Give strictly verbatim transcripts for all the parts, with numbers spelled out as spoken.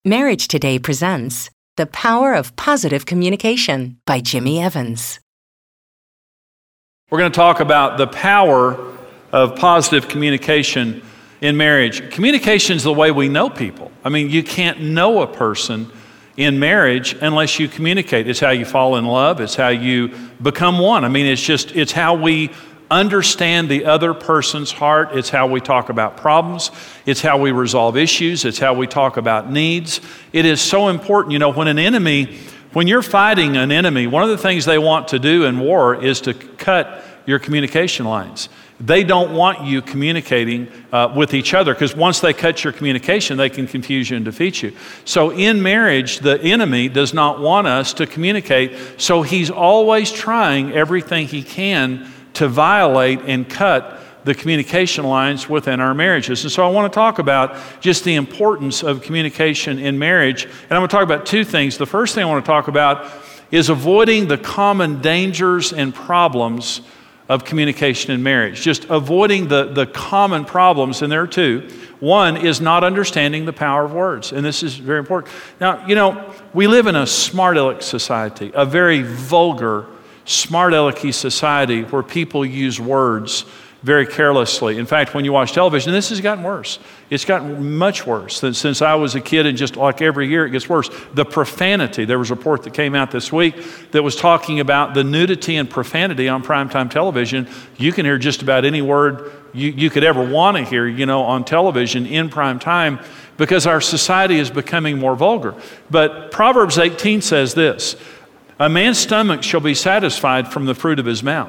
Marriage Today presents The Power of Positive Communication by Jimmy Evans. We're going to talk about the power of positive communication in marriage. Communication is the way we know people. I mean, you can't know a person in marriage unless you communicate. It's how you fall in love. It's how you become one. I mean, it's just, it's how we understand the other person's heart. It's how we talk about problems. It's how we resolve issues. It's how we talk about needs. It is so important. You know, when an enemy, when you're fighting an enemy, one of the things they want to do in war is to cut your communication lines. They don't want you communicating uh, with each other, because once they cut your communication, they can confuse you and defeat you. So in marriage, the enemy does not want us to communicate, so he's always trying everything he can to violate and cut the communication lines within our marriages. And so I want to talk about just the importance of communication in marriage. And I'm going to talk about two things. The first thing I want to talk about is avoiding the common dangers and problems of communication in marriage. Just avoiding the, the common problems, and there are two. One is not understanding the power of words, and this is very important. Now, you know, we live in a smart aleck society, a very vulgar smart alecky society where people use words very carelessly. In fact, when you watch television, this has gotten worse. It's gotten much worse since, since I was a kid, and just like every year it gets worse. The profanity, there was a report that came out this week that was talking about the nudity and profanity on primetime television. You can hear just about any word you, you could ever want to hear, you know, on television in prime time, because our society is becoming more vulgar. But Proverbs eighteen says this: a man's stomach shall be satisfied from the fruit of his mouth.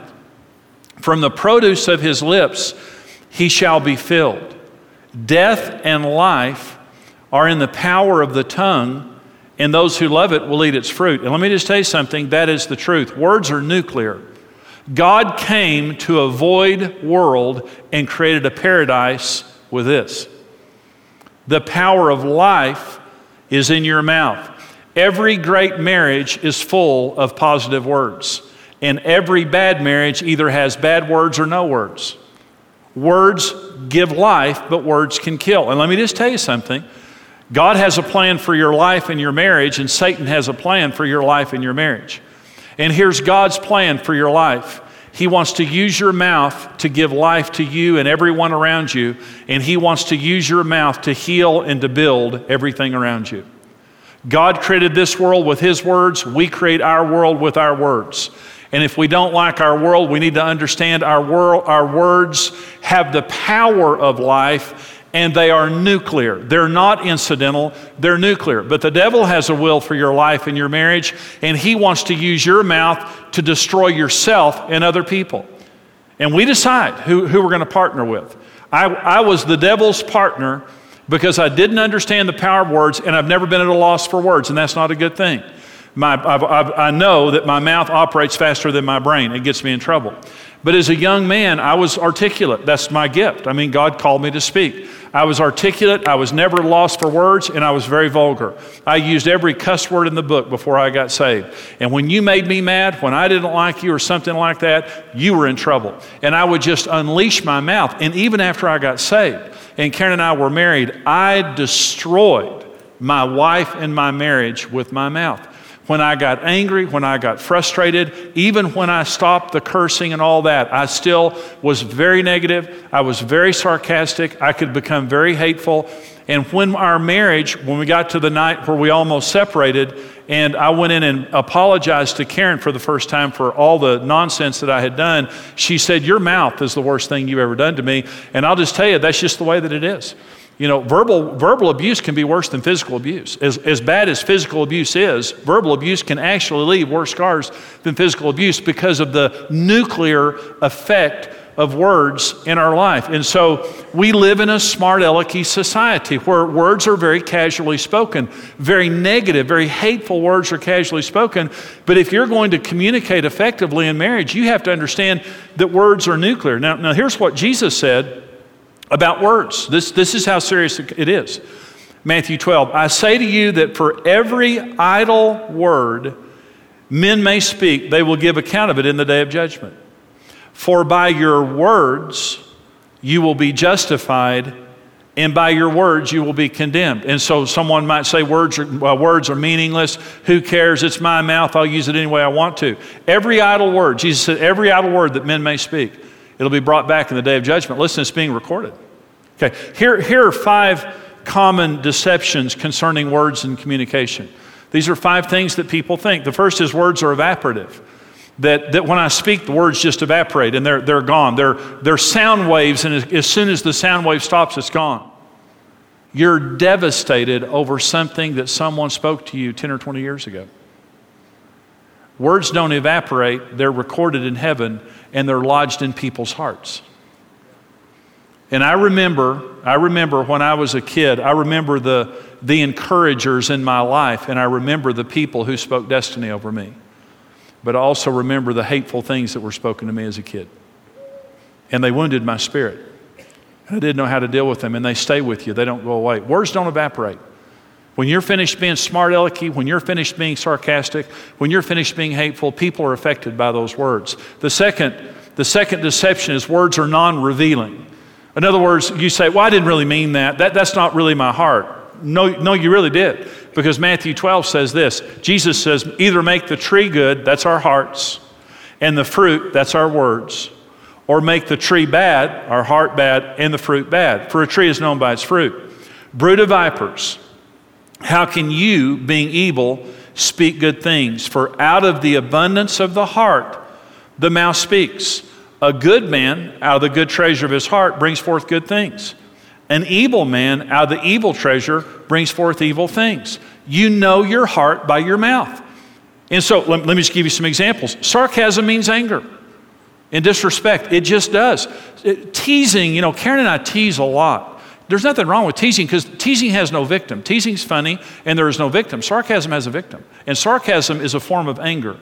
From the produce of his lips he shall be filled. Death and life are in the power of the tongue, and those who love it will eat its fruit. And let me just tell you something, that is the truth. Words are nuclear. God came to a void world and created a paradise with this. The power of life is in your mouth. Every great marriage is full of positive words, and every bad marriage either has bad words or no words. Words give life, but words can kill. And let me just tell you something. God has a plan for your life and your marriage, and Satan has a plan for your life and your marriage. And here's God's plan for your life. He wants to use your mouth to give life to you and everyone around you, and He wants to use your mouth to heal and to build everything around you. God created this world with His words. We create our world with our words. And if we don't like our world, we need to understand our world, our words have the power of life, and they are nuclear. They're not incidental, they're nuclear. But the devil has a will for your life and your marriage, and he wants to use your mouth to destroy yourself and other people. And we decide who, who we're going to partner with. I, I was the devil's partner because I didn't understand the power of words, and I've never been at a loss for words, and that's not a good thing. My, I've, I've, I know that my mouth operates faster than my brain. It gets me in trouble. But as a young man, I was articulate. That's my gift. I mean, God called me to speak. I was articulate. I was never lost for words, and I was very vulgar. I used every cuss word in the book before I got saved. And when you made me mad, when I didn't like you or something like that, you were in trouble. And I would just unleash my mouth. And even after I got saved, and Karen and I were married, I destroyed my wife and my marriage with my mouth. When I got angry, when I got frustrated, even when I stopped the cursing and all that, I still was very negative. I was very sarcastic. I could become very hateful. And when our marriage, when we got to the night where we almost separated, and I went in and apologized to Karen for the first time for all the nonsense that I had done, she said, "Your mouth is the worst thing you've ever done to me." And I'll just tell you, that's just the way that it is. You know, verbal verbal abuse can be worse than physical abuse. As, as bad as physical abuse is, verbal abuse can actually leave worse scars than physical abuse because of the nuclear effect of words in our life. And so we live in a smart alecky society where words are very casually spoken. Very negative, very hateful words are casually spoken. But if you're going to communicate effectively in marriage, you have to understand that words are nuclear. Now, now here's what Jesus said about words. This, this is how serious it is. Matthew twelve, "I say to you that for every idle word men may speak, they will give account of it in the day of judgment. For by your words you will be justified, and by your words you will be condemned. And so someone might say words are, well, words are meaningless. Who cares? It's my mouth. I'll use it any way I want to. Every idle word, Jesus said, every idle word that men may speak, it'll be brought back in the day of judgment. Listen, it's being recorded. Okay, here, here are five common deceptions concerning words and communication. These are five things that people think. The first is words are evaporative. That, that when I speak, the words just evaporate and they're, they're gone. They're, they're sound waves, and as, as soon as the sound wave stops, it's gone. You're devastated over something that someone spoke to you ten or twenty years ago. Words don't evaporate. They're recorded in heaven, and they're lodged in people's hearts. And I remember, I remember when I was a kid, I remember the, the encouragers in my life, and I remember the people who spoke destiny over me. But I also remember the hateful things that were spoken to me as a kid. And they wounded my spirit. And I didn't know how to deal with them, and they stay with you. They don't go away. Words don't evaporate. When you're finished being smart alecky, when you're finished being sarcastic, when you're finished being hateful, people are affected by those words. The second, the second deception is words are non-revealing. In other words, you say, well, I didn't really mean that. that that's not really my heart. No, no, you really did. Because Matthew twelve says this. Jesus says, either make the tree good, that's our hearts, and the fruit, that's our words, or make the tree bad, our heart bad, and the fruit bad. For a tree is known by its fruit. Brood of vipers, how can you, being evil, speak good things? For out of the abundance of the heart, the mouth speaks. A good man, out of the good treasure of his heart, brings forth good things. An evil man, out of the evil treasure, brings forth evil things. You know your heart by your mouth. And so, let, let me just give you some examples. Sarcasm means anger and disrespect. It just does. It, teasing, you know, Karen and I tease a lot. There's nothing wrong with teasing because teasing has no victim. Teasing's funny and there is no victim. Sarcasm has a victim. And sarcasm is a form of anger.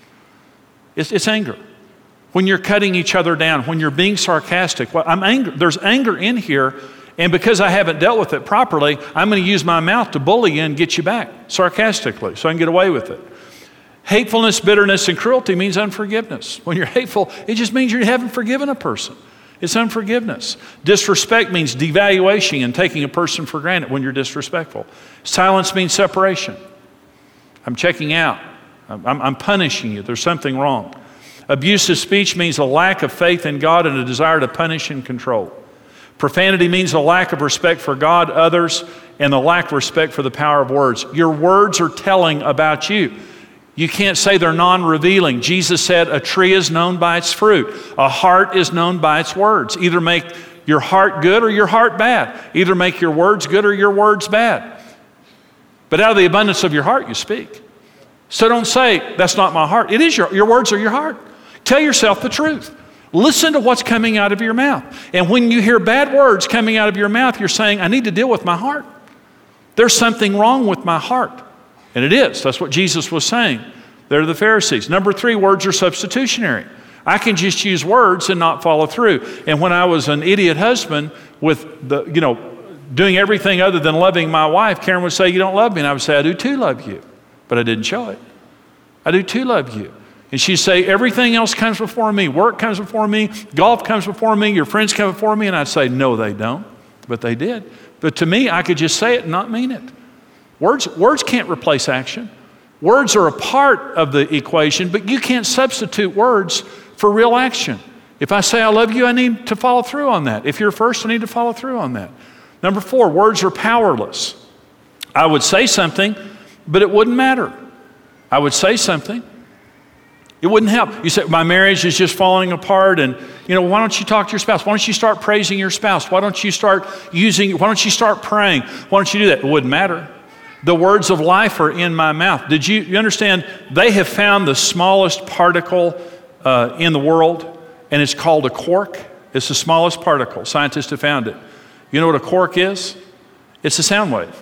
It's, it's anger. When you're cutting each other down, when you're being sarcastic, well, I'm angry. There's anger in here. And because I haven't dealt with it properly, I'm going to use my mouth to bully you and get you back sarcastically so I can get away with it. Hatefulness, bitterness, and cruelty means unforgiveness. When you're hateful, it just means you haven't forgiven a person. It's unforgiveness. Disrespect means devaluation and taking a person for granted when you're disrespectful. Silence means separation. I'm checking out. I'm, I'm punishing you. There's something wrong. Abusive speech means a lack of faith in God and a desire to punish and control. Profanity means a lack of respect for God, others, and the lack of respect for the power of words. Your words are telling about you. You can't say they're non-revealing. Jesus said a tree is known by its fruit. A heart is known by its words. Either make your heart good or your heart bad. Either make your words good or your words bad. But out of the abundance of your heart you speak. So don't say, that's not my heart. It is your, your words are your heart. Tell yourself the truth. Listen to what's coming out of your mouth. And when you hear bad words coming out of your mouth, you're saying, I need to deal with my heart. There's something wrong with my heart. And it is. That's what Jesus was saying. They're the Pharisees. Number three, words are substitutionary. I can just use words and not follow through. And when I was an idiot husband with the, you know, doing everything other than loving my wife, Karen would say, you don't love me. And I would say, I do too love you. But I didn't show it. I do too love you. And she'd say, everything else comes before me. Work comes before me. Golf comes before me. Your friends come before me. And I'd say, no, they don't. But they did. But to me, I could just say it and not mean it. Words, words can't replace action. Words are a part of the equation, but you can't substitute words for real action. If I say I love you, I need to follow through on that. If you're first, I need to follow through on that. Number four, words are powerless. I would say something, but it wouldn't matter. I would say something. It wouldn't help. You say, my marriage is just falling apart, and you know, why don't you talk to your spouse? Why don't you start praising your spouse? Why don't you start using, why don't you start praying? Why don't you do that? It wouldn't matter. The words of life are in my mouth. Did you, you understand? They have found the smallest particle uh, in the world, and it's called a quark. It's the smallest particle. Scientists have found it. You know what a quark is? It's a sound wave.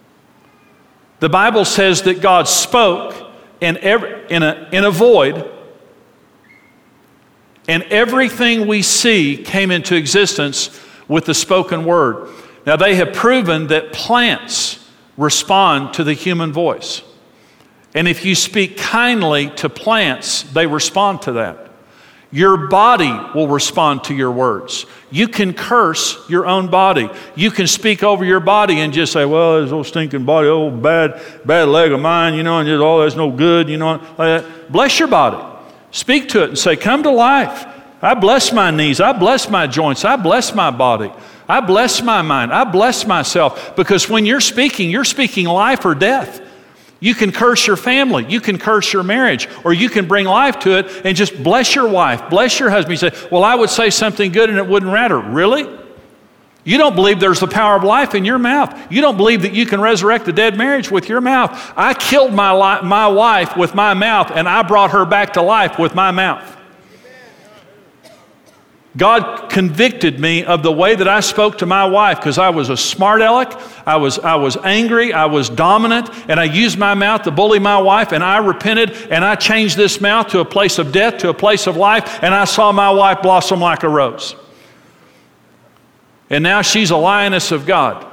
The Bible says that God spoke in, every, in, a, in a void, and everything we see came into existence with the spoken word. Now, they have proven that plants respond to the human voice. And if you speak kindly to plants, they respond to that. Your body will respond to your words. You can curse your own body. You can speak over your body and just say, well, this old stinking body, old bad, bad leg of mine, you know, and just, oh, that's no good, you know, like that. Bless your body. Speak to it and say, come to life. I bless my knees. I bless my joints. I bless my body. I bless my mind. I bless myself. Because when you're speaking, you're speaking life or death. You can curse your family. You can curse your marriage. Or you can bring life to it and just bless your wife, bless your husband. You say, well, I would say something good and it wouldn't matter. Really? You don't believe there's the power of life in your mouth. You don't believe that you can resurrect a dead marriage with your mouth. I killed my, li- my wife with my mouth, and I brought her back to life with my mouth. God convicted me of the way that I spoke to my wife because I was a smart aleck, I was, I was angry, I was dominant, and I used my mouth to bully my wife, and I repented, and I changed this mouth to a place of death, to a place of life, and I saw my wife blossom like a rose. And now she's a lioness of God.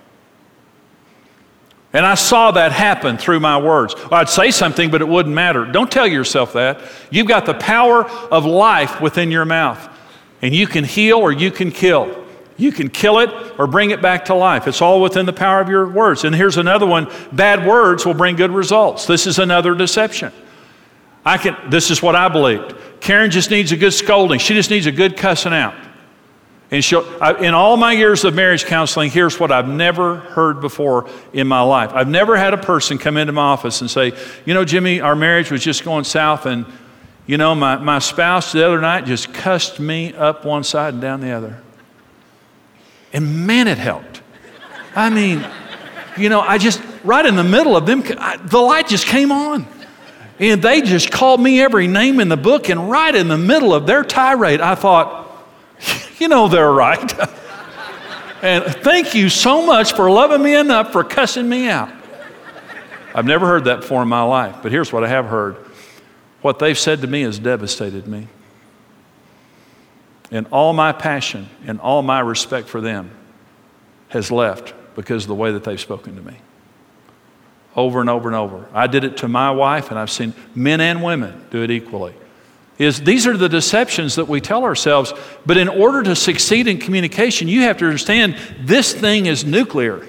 And I saw that happen through my words. I'd say something, but it wouldn't matter. Don't tell yourself that. You've got the power of life within your mouth. And you can heal or you can kill. You can kill it or bring it back to life. It's all within the power of your words. And here's another one. Bad words will bring good results. This is another deception. I can. This is what I believed. Karen just needs a good scolding. She just needs a good cussing out. And she'll, I, in all my years of marriage counseling, here's what I've never heard before in my life. I've never had a person come into my office and say, you know, Jimmy, our marriage was just going south, and you know, my, my spouse the other night just cussed me up one side and down the other. And man, it helped. I mean, you know, I just, right in the middle of them, I, the light just came on. And they just called me every name in the book, and right in the middle of their tirade, I thought, you know, they're right. And thank you so much for loving me enough for cussing me out. I've never heard that before in my life, but here's what I have heard. What they've said to me has devastated me. And all my passion and all my respect for them has left because of the way that they've spoken to me. Over and over and over. I did it to my wife, and I've seen men and women do it equally. Is these are the deceptions that we tell ourselves, but in order to succeed in communication, you have to understand this thing is nuclear.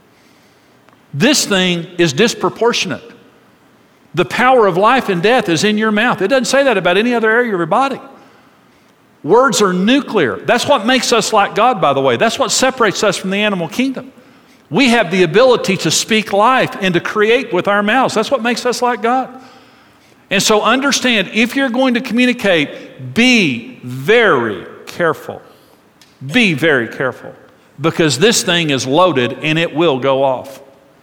This thing is disproportionate. The power of life and death is in your mouth. It doesn't say that about any other area of your body. Words are nuclear. That's what makes us like God, by the way. That's what separates us from the animal kingdom. We have the ability to speak life and to create with our mouths. That's what makes us like God. And so understand, if you're going to communicate, be very careful. Be very careful. Because this thing is loaded and it will go off.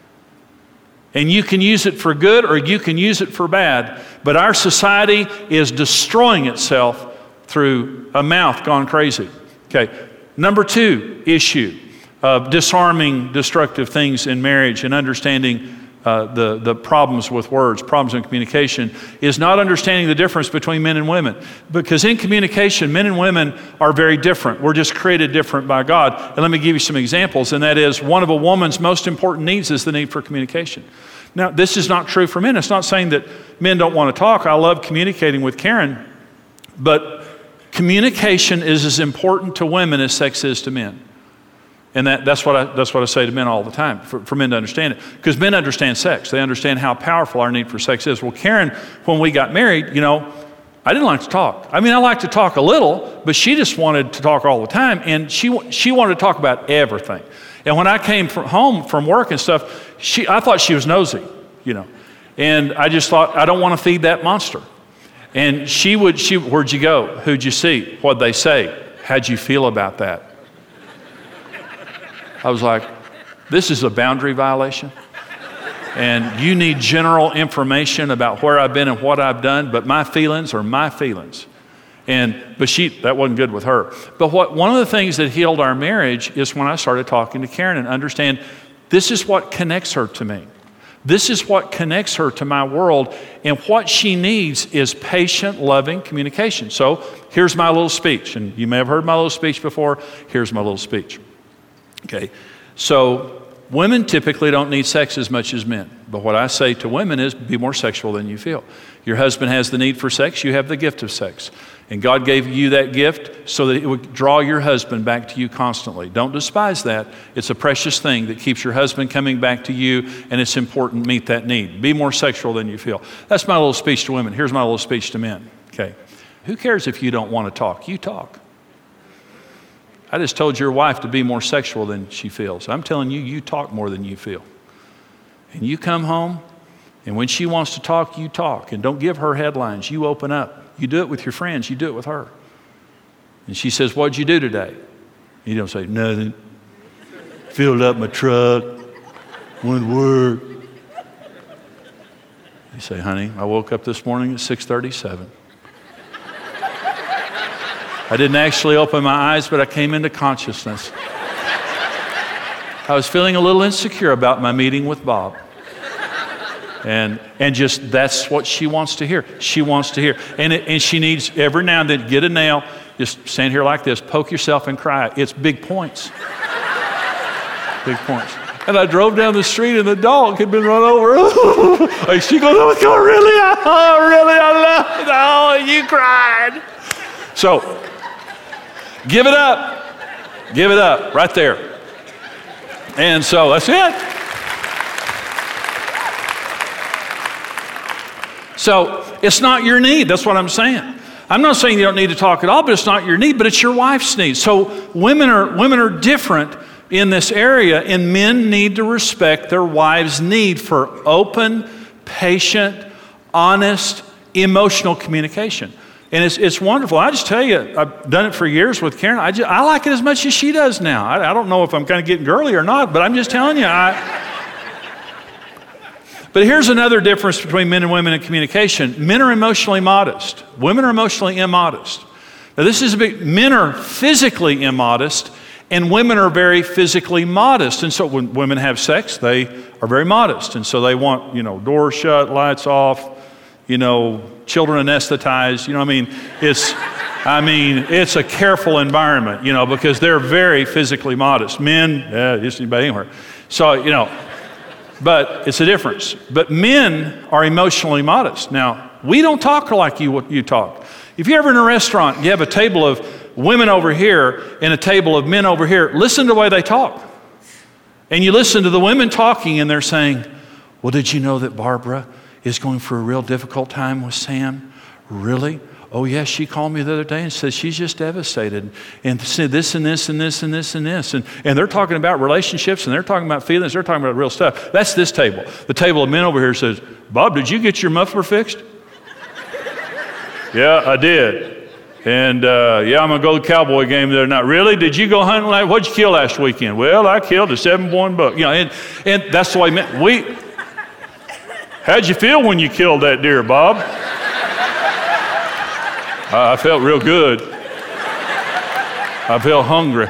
And you can use it for good or you can use it for bad. But our society is destroying itself through a mouth gone crazy. Okay, number two issue of disarming destructive things in marriage and understanding uh, the, the problems with words, problems in communication, is not understanding the difference between men and women. Because in communication, men and women are very different. We're just created different by God. And let me give you some examples, and that is one of a woman's most important needs is the need for communication. Now, this is not true for men. It's not saying that men don't want to talk. I love communicating with Karen, but communication is as important to women as sex is to men. And that, that's, what I, that's what I say to men all the time, for, for men to understand it. Because men understand sex. They understand how powerful our need for sex is. Well, Karen, when we got married, you know, I didn't like to talk. I mean, I like to talk a little, but she just wanted to talk all the time. And she, she wanted to talk about everything. And when I came from home from work and stuff, she, I thought she was nosy, you know. And I just thought, I don't want to feed that monster. And she would, she, where'd you go? Who'd you see? What'd they say? How'd you feel about that? I was like, this is a boundary violation. And you need general information about where I've been and what I've done, but my feelings are my feelings. And, but she, that wasn't good with her. But what, one of the things that healed our marriage is when I started talking to Karen and understand this is what connects her to me. This is what connects her to my world, and what she needs is patient, loving communication. So here's my little speech, and you may have heard my little speech before. Here's my little speech. Okay, so Women typically don't need sex as much as men. But what I say to women is be more sexual than you feel. Your husband has the need for sex. You have the gift of sex. And God gave you that gift so that it would draw your husband back to you constantly. Don't despise that. It's a precious thing that keeps your husband coming back to you, and it's important to meet that need. Be more sexual than you feel. That's my little speech to women. Here's my little speech to men. Okay. Who cares if you don't want to talk? You talk. I just told your wife to be more sexual than she feels. I'm telling you, you talk more than you feel. And you come home, and when she wants to talk, you talk. And don't give her headlines. You open up. You do it with your friends. You do it with her. And she says, what'd you do today? You don't say, nothing. Filled up my truck. Went to work. You say, honey, I woke up this morning at six thirty-seven. I didn't actually open my eyes, but I came into consciousness. I was feeling a little insecure about my meeting with Bob. And and just that's what she wants to hear. She wants to hear. And it, and she needs every now and then get a nail, just stand here like this, poke yourself and cry. It's big points. Big points. And I drove down the street and the dog had been run over. Like she goes, oh, God, really? Oh, really? I love it. Oh, you cried. So give it up. Give it up right there. And so that's it. So it's not your need. That's what I'm saying. I'm not saying you don't need to talk at all, but it's not your need, but it's your wife's need. So women are women are different in this area, and men need to respect their wives' need for open, patient, honest, emotional communication. And it's it's wonderful. I just tell you, I've done it for years with Karen. I, just, I like it as much as she does now. I, I don't know if I'm kind of getting girly or not, but I'm just telling you. I, but here's another difference between men and women in communication. Men are emotionally modest. Women are emotionally immodest. Now this is a big, men are physically immodest, and women are very physically modest. And so when women have sex, they are very modest. And so they want, you know, doors shut, lights off, you know, children anesthetized. You know what I mean? It's, I mean, it's a careful environment, you know, because they're very physically modest. Men, yeah, just anybody anywhere. So, you know, but it's a difference. But men are emotionally modest. Now, we don't talk like you, you talk. If you're ever in a restaurant, you have a table of women over here and a table of men over here, listen to the way they talk. And you listen to the women talking and they're saying, well, did you know that Barbara is going for a real difficult time with Sam? Really? Oh, yes, she called me the other day and said she's just devastated and said this and this and this and this and this. And, and they're talking about relationships and they're talking about feelings. They're talking about real stuff. That's this table. The table of men over here says, Bob, did you get your muffler fixed? Yeah, I did. And uh, yeah, I'm going to go to the Cowboy game the other night. Really? Did you go hunting? Like, what'd you kill last weekend? Well, I killed a seven-born buck. You know, and, and that's the way men, we, how'd you feel when you killed that deer, Bob? I felt real good. I felt hungry.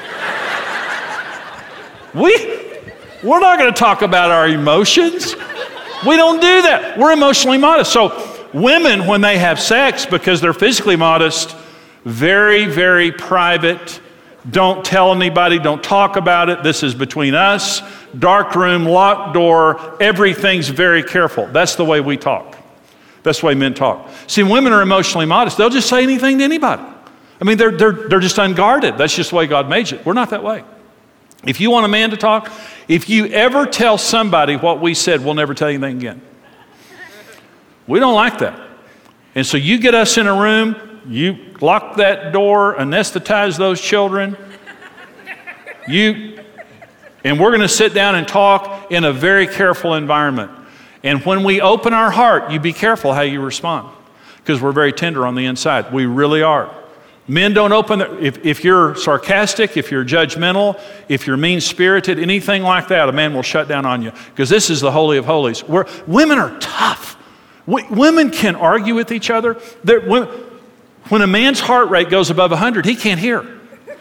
We, we're not going to talk about our emotions. We don't do that. We're emotionally modest. So women, when they have sex, because they're physically modest, very, very private. Don't tell anybody. Don't talk about it. This is between us. Dark room, locked door. Everything's very careful. That's the way we talk. That's the way men talk. See, women are emotionally modest. They'll just say anything to anybody. I mean, they're, they're, they're just unguarded. That's just the way God made it. We're not that way. If you want a man to talk, if you ever tell somebody what we said, we'll never tell you anything again. We don't like that. And so you get us in a room, you lock that door, anesthetize those children, you, and we're going to sit down and talk in a very careful environment. And when we open our heart, you be careful how you respond, because we're very tender on the inside. We really are. Men don't open their, if, if you're sarcastic, if you're judgmental, if you're mean-spirited, anything like that, a man will shut down on you, because this is the Holy of Holies. Where women are tough. We, women can argue with each other. When, when a man's heart rate goes above one hundred, he can't hear.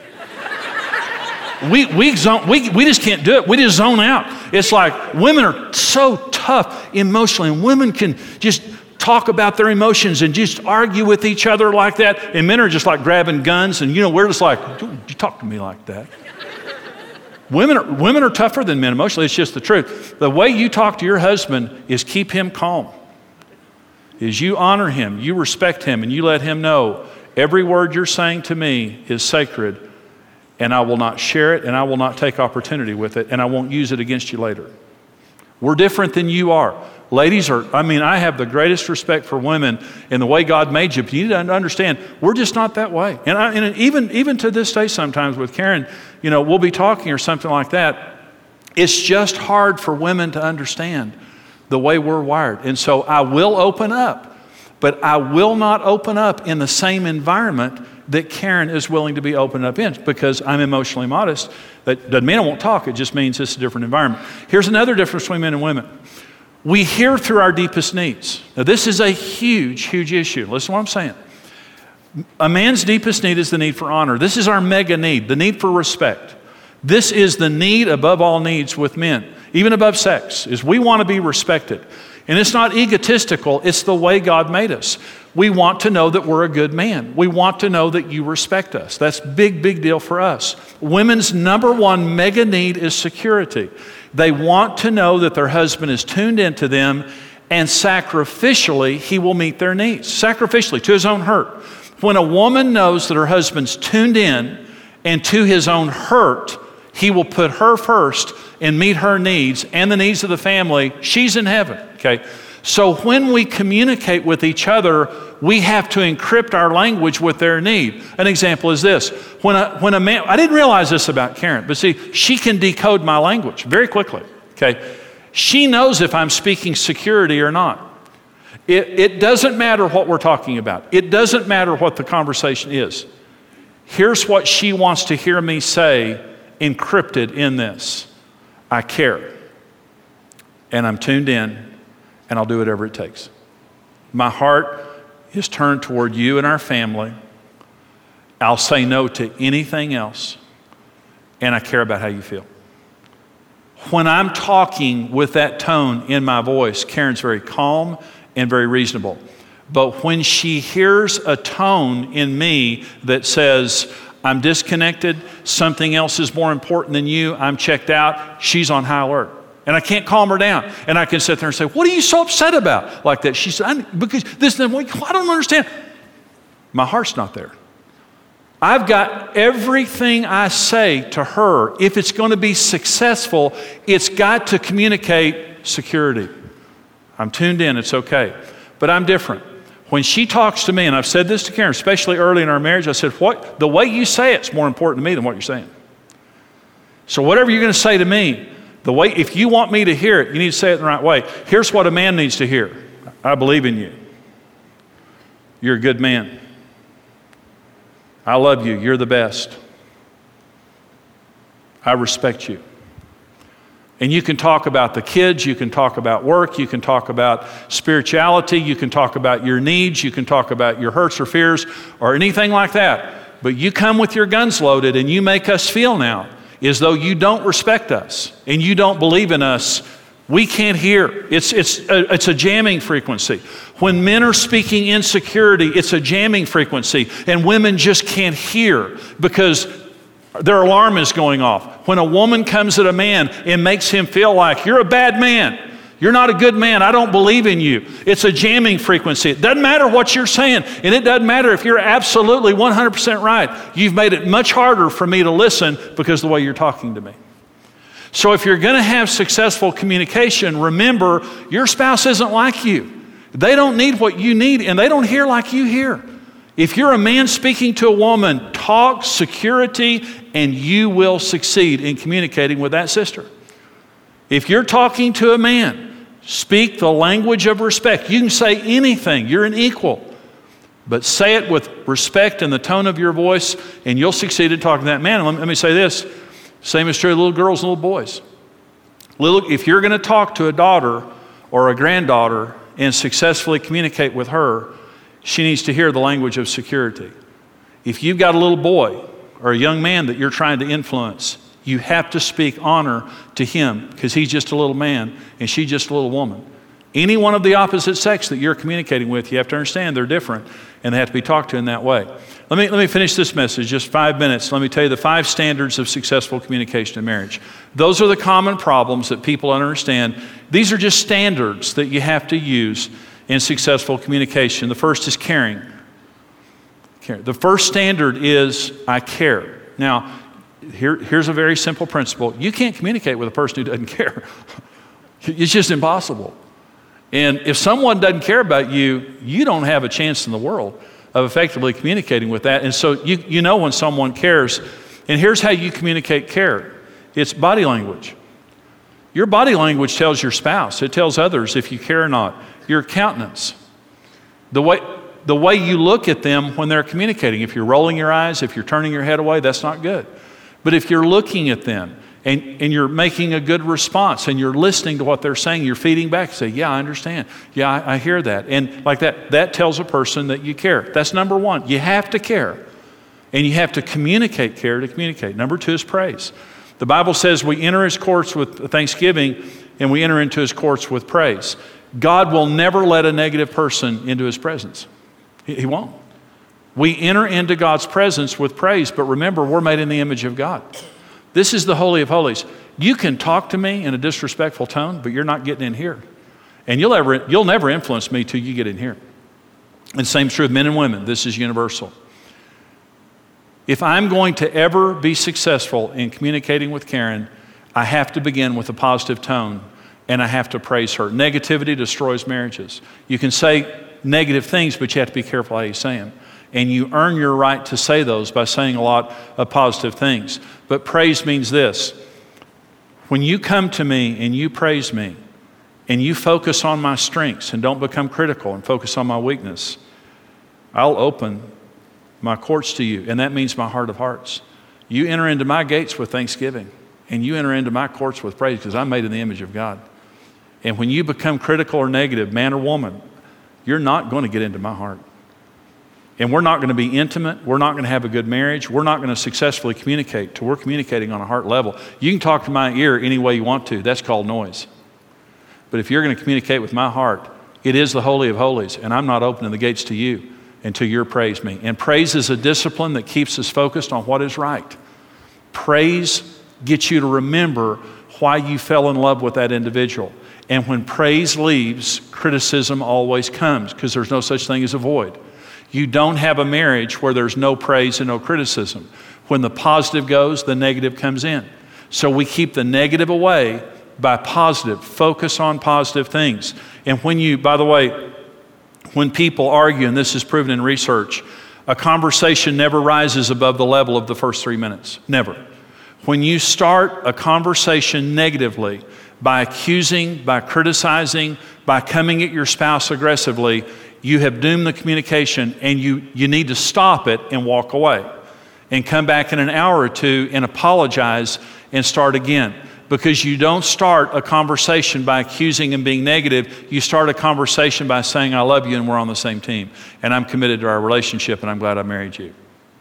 We we, zone, we we just can't do it. We just zone out. It's like women are so tough emotionally, and women can just talk about their emotions and just argue with each other like that. And men are just like grabbing guns, and you know, we're just like, don't you talk to me like that. Women are, women are tougher than men emotionally. It's just the truth. The way you talk to your husband is keep him calm. Is you honor him, you respect him, and you let him know every word you're saying to me is sacred, and I will not share it, and I will not take opportunity with it, and I won't use it against you later. We're different than you are. Ladies are, I mean, I have the greatest respect for women in the way God made you, but you need to understand, we're just not that way. And, I, and even, even to this day sometimes with Karen, you know, we'll be talking or something like that. It's just hard for women to understand the way we're wired. And so I will open up, but I will not open up in the same environment that Karen is willing to be opened up in because I'm emotionally modest. That doesn't mean I won't talk. It just means it's a different environment. Here's another difference between men and women. We hear through our deepest needs. Now, this is a huge, huge issue. Listen to what I'm saying. A man's deepest need is the need for honor. This is our mega need, the need for respect. This is the need above all needs with men, even above sex, is we want to be respected. And it's not egotistical, it's the way God made us. We want to know that we're a good man. We want to know that you respect us. That's a big, big deal for us. Women's number one mega need is security. They want to know that their husband is tuned into them and sacrificially he will meet their needs. Sacrificially, to his own hurt. When a woman knows that her husband's tuned in and to his own hurt, he will put her first and meet her needs and the needs of the family, she's in heaven, okay? So when we communicate with each other, we have to encrypt our language with their need. An example is this. When a, when a man, I didn't realize this about Karen, but see, she can decode my language very quickly, okay? She knows if I'm speaking security or not. It, it doesn't matter what we're talking about. It doesn't matter what the conversation is. Here's what she wants to hear me say encrypted in this. I care, and I'm tuned in, and I'll do whatever it takes. My heart is turned toward you and our family. I'll say no to anything else, and I care about how you feel. When I'm talking with that tone in my voice, Karen's very calm and very reasonable. But when she hears a tone in me that says, I'm disconnected, something else is more important than you, I'm checked out, she's on high alert. And I can't calm her down. And I can sit there and say, what are you so upset about? Like that. She said, I, because this, I don't understand. My heart's not there. I've got everything I say to her, if it's going to be successful, it's got to communicate security. I'm tuned in, it's okay. But I'm different. When she talks to me, and I've said this to Karen, especially early in our marriage, I said, "What the way you say it's more important to me than what you're saying. So whatever you're going to say to me, the way, if you want me to hear it, you need to say it the right way. Here's what a man needs to hear. I believe in you. You're a good man. I love you. You're the best. I respect you." And you can talk about the kids, you can talk about work, you can talk about spirituality, you can talk about your needs, you can talk about your hurts or fears or anything like that. But you come with your guns loaded and you make us feel now as though you don't respect us and you don't believe in us. We can't hear. It's, it's, a, it's a jamming frequency. When men are speaking insecurity, it's a jamming frequency. And women just can't hear because their alarm is going off. When a woman comes at a man and makes him feel like, you're a bad man, you're not a good man, I don't believe in you. It's a jamming frequency. It doesn't matter what you're saying, and it doesn't matter if you're absolutely one hundred percent right. You've made it much harder for me to listen because of the way you're talking to me. So if you're going to have successful communication, remember, your spouse isn't like you. They don't need what you need, and they don't hear like you hear. If you're a man speaking to a woman, talk security and you will succeed in communicating with that sister. If you're talking to a man, speak the language of respect. You can say anything. You're an equal. But say it with respect in the tone of your voice and you'll succeed in talking to that man. And let me say this. Same is true of little girls and little boys. Little, if you're going to talk to a daughter or a granddaughter and successfully communicate with her, she needs to hear the language of security. If you've got a little boy or a young man that you're trying to influence, you have to speak honor to him because he's just a little man and she's just a little woman. Any one of the opposite sex that you're communicating with, you have to understand they're different and they have to be talked to in that way. Let me, let me finish this message, just five minutes. Let me tell you the five standards of successful communication in marriage. Those are the common problems that people don't understand. These are just standards that you have to use in successful communication. The first is caring. Care. The first standard is I care. Now, here, here's a very simple principle. You can't communicate with a person who doesn't care. It's just impossible. And if someone doesn't care about you, you don't have a chance in the world of effectively communicating with that. And so you, you know when someone cares. And here's how you communicate care. It's body language. Your body language tells your spouse. It tells others if you care or not. Your countenance. The way, the way you look at them when they're communicating. If you're rolling your eyes, if you're turning your head away, that's not good. But if you're looking at them, And, and you're making a good response and you're listening to what they're saying, you're feeding back, say, yeah, I understand. Yeah, I, I hear that. And like that, that tells a person that you care. That's number one. You have to care. And you have to communicate care to communicate. Number two is praise. The Bible says we enter his courts with thanksgiving and we enter into his courts with praise. God will never let a negative person into his presence. He, he won't. We enter into God's presence with praise, but remember, we're made in the image of God. This is the Holy of Holies. You can talk to me in a disrespectful tone, but you're not getting in here. And you'll, ever, you'll never influence me till you get in here. And same is true of men and women. This is universal. If I'm going to ever be successful in communicating with Karen, I have to begin with a positive tone, and I have to praise her. Negativity destroys marriages. You can say negative things, but you have to be careful how you say them. And you earn your right to say those by saying a lot of positive things. But praise means this. When you come to me and you praise me and you focus on my strengths and don't become critical and focus on my weakness, I'll open my courts to you. And that means my heart of hearts. You enter into my gates with thanksgiving and you enter into my courts with praise because I'm made in the image of God. And when you become critical or negative, man or woman, you're not going to get into my heart. And we're not going to be intimate. We're not going to have a good marriage. We're not going to successfully communicate till we're communicating on a heart level. You can talk to my ear any way you want to. That's called noise. But if you're going to communicate with my heart, it is the Holy of Holies, and I'm not opening the gates to you until you praise me. And praise is a discipline that keeps us focused on what is right. Praise gets you to remember why you fell in love with that individual. And when praise leaves, criticism always comes because there's no such thing as a void. You don't have a marriage where there's no praise and no criticism. When the positive goes, the negative comes in. So we keep the negative away by positive. Focus on positive things. And when you, by the way, when people argue, and this is proven in research, a conversation never rises above the level of the first three minutes. Never. When you start a conversation negatively, by accusing, by criticizing, by coming at your spouse aggressively, you have doomed the communication, and you, you need to stop it and walk away and come back in an hour or two and apologize and start again. Because you don't start a conversation by accusing and being negative. You start a conversation by saying, I love you and we're on the same team. And I'm committed to our relationship and I'm glad I married you.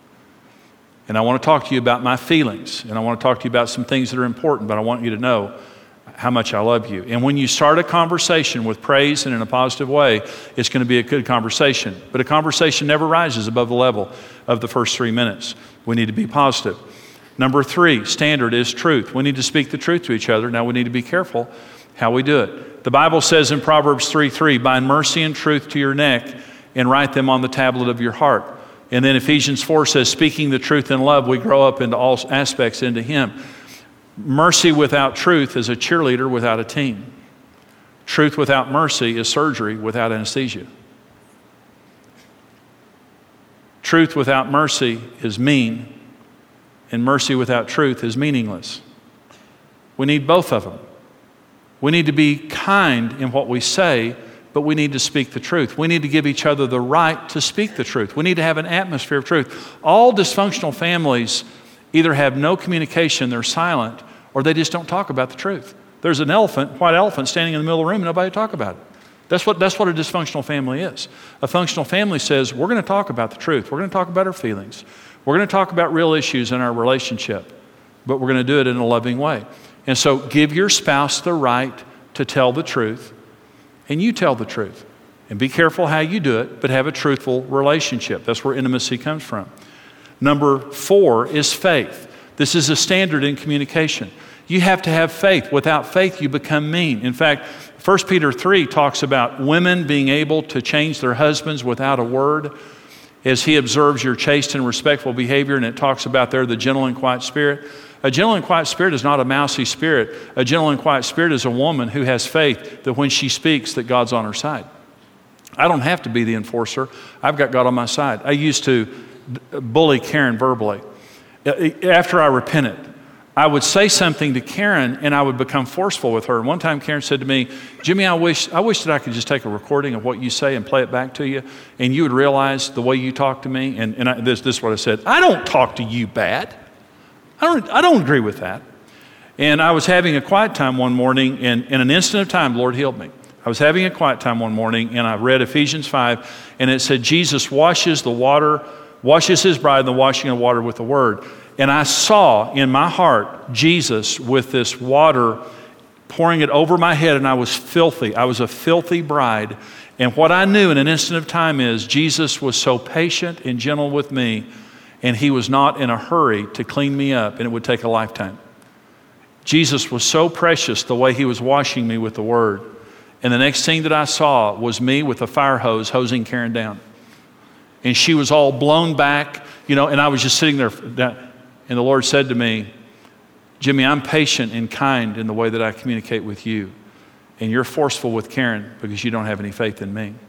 And I want to talk to you about my feelings. And I want to talk to you about some things that are important, but I want you to know how much I love you. And when you start a conversation with praise and in a positive way, it's going to be a good conversation. But a conversation never rises above the level of the first three minutes. We need to be positive. Number three, standard is truth. We need to speak the truth to each other. Now we need to be careful how we do it. The Bible says in Proverbs three three, bind mercy and truth to your neck and write them on the tablet of your heart. And then Ephesians four says, speaking the truth in love, we grow up into all aspects into Him. Mercy without truth is a cheerleader without a team. Truth without mercy is surgery without anesthesia. Truth without mercy is mean, and mercy without truth is meaningless. We need both of them. We need to be kind in what we say, but we need to speak the truth. We need to give each other the right to speak the truth. We need to have an atmosphere of truth. All dysfunctional families either have no communication, they're silent, or they just don't talk about the truth. There's an elephant, white elephant, standing in the middle of the room and nobody talk about it. That's what, that's what a dysfunctional family is. A functional family says, we're going to talk about the truth. We're going to talk about our feelings. We're going to talk about real issues in our relationship, but we're going to do it in a loving way. And so give your spouse the right to tell the truth and you tell the truth. And be careful how you do it, but have a truthful relationship. That's where intimacy comes from. Number four is faith. This is a standard in communication. You have to have faith. Without faith, you become mean. In fact, First Peter three talks about women being able to change their husbands without a word as he observes your chaste and respectful behavior, and it talks about there the gentle and quiet spirit. A gentle and quiet spirit is not a mousy spirit. A gentle and quiet spirit is a woman who has faith that when she speaks that God's on her side. I don't have to be the enforcer. I've got God on my side. I used to bully Karen verbally. After I repented, I would say something to Karen and I would become forceful with her. And one time Karen said to me, Jimmy, I wish I wish that I could just take a recording of what you say and play it back to you, and you would realize the way you talk to me. And, and I, this, this is what I said. I don't talk to you bad. I don't, I don't agree with that. And I was having a quiet time one morning, and in an instant of time, the Lord healed me. I was having a quiet time one morning, and I read Ephesians five, and it said, Jesus washes the water, washes his bride in the washing of water with the word. And I saw in my heart Jesus with this water pouring it over my head, and I was filthy. I was a filthy bride. And what I knew in an instant of time is Jesus was so patient and gentle with me, and he was not in a hurry to clean me up, and it would take a lifetime. Jesus was so precious the way he was washing me with the word. And the next thing that I saw was me with a fire hose hosing Karen down. And she was all blown back, you know, and I was just sitting there. And the Lord said to me, Jimmy, I'm patient and kind in the way that I communicate with you. And you're forceful with Karen because you don't have any faith in me.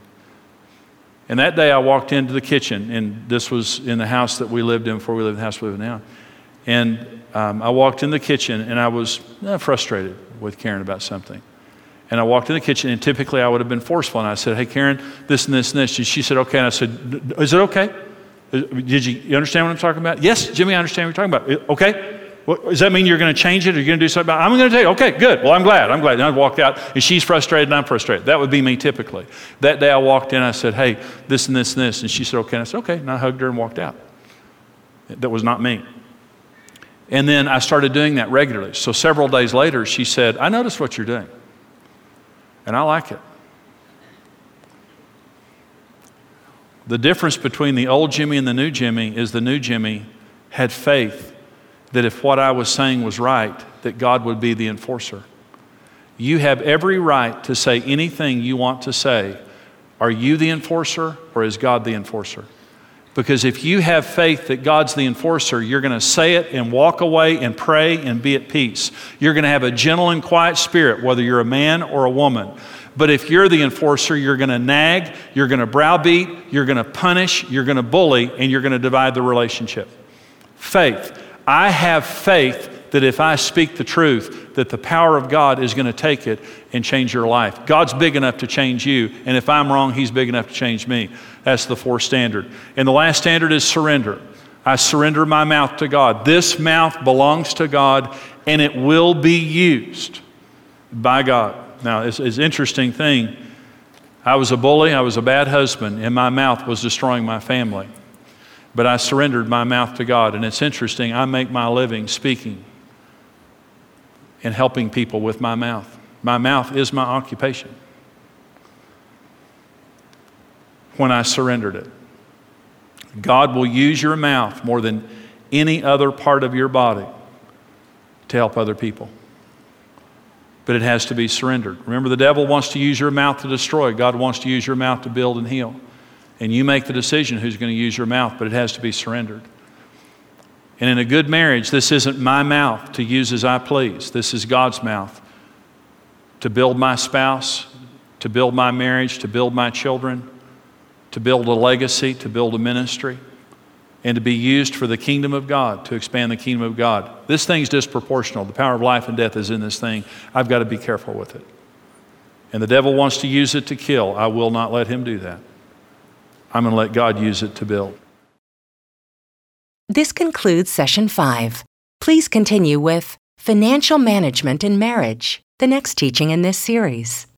And that day I walked into the kitchen, and this was in the house that we lived in before we lived in the house we live in now. And um, I walked in the kitchen, and I was uh, frustrated with Karen about something. And I walked in the kitchen, and typically I would have been forceful. And I said, hey, Karen, this and this and this. And she said, okay. And I said, is it okay? Did you, you understand what I'm talking about? Yes, Jimmy, I understand what you're talking about. Okay. What, does that mean you're going to change it or you're going to do something about it? I'm going to tell you, okay, good. Well, I'm glad. I'm glad. And I walked out, and she's frustrated, and I'm frustrated. That would be me typically. That day I walked in, I said, hey, this and this and this. And she said, okay. And I said, okay. And I hugged her and walked out. That was not me. And then I started doing that regularly. So several days later, she said, I noticed what you're doing. And I like it. The difference between the old Jimmy and the new Jimmy is the new Jimmy had faith that if what I was saying was right, that God would be the enforcer. You have every right to say anything you want to say. Are you the enforcer or is God the enforcer? Because if you have faith that God's the enforcer, you're going to say it and walk away and pray and be at peace. You're going to have a gentle and quiet spirit, whether you're a man or a woman. But if you're the enforcer, you're going to nag, you're going to browbeat, you're going to punish, you're going to bully, and you're going to divide the relationship. Faith. I have faith that if I speak the truth, that the power of God is going to take it and change your life. God's big enough to change you, and if I'm wrong, he's big enough to change me. That's the fourth standard. And the last standard is surrender. I surrender my mouth to God. This mouth belongs to God, and it will be used by God. Now, it's, it's an interesting thing. I was a bully, I was a bad husband, and my mouth was destroying my family. But I surrendered my mouth to God, and it's interesting. I make my living speaking and helping people with my mouth. My mouth is my occupation. When I surrendered it. God will use your mouth more than any other part of your body to help other people. But it has to be surrendered. Remember, the devil wants to use your mouth to destroy. God wants to use your mouth to build and heal. And you make the decision who's going to use your mouth, but it has to be surrendered. And in a good marriage, this isn't my mouth to use as I please. This is God's mouth to build my spouse, to build my marriage, to build my children, to build a legacy, to build a ministry, and to be used for the kingdom of God, to expand the kingdom of God. This thing's disproportional. The power of life and death is in this thing. I've got to be careful with it. And the devil wants to use it to kill. I will not let him do that. I'm going to let God use it to build. This concludes session five. Please continue with Financial Management in Marriage, the next teaching in this series.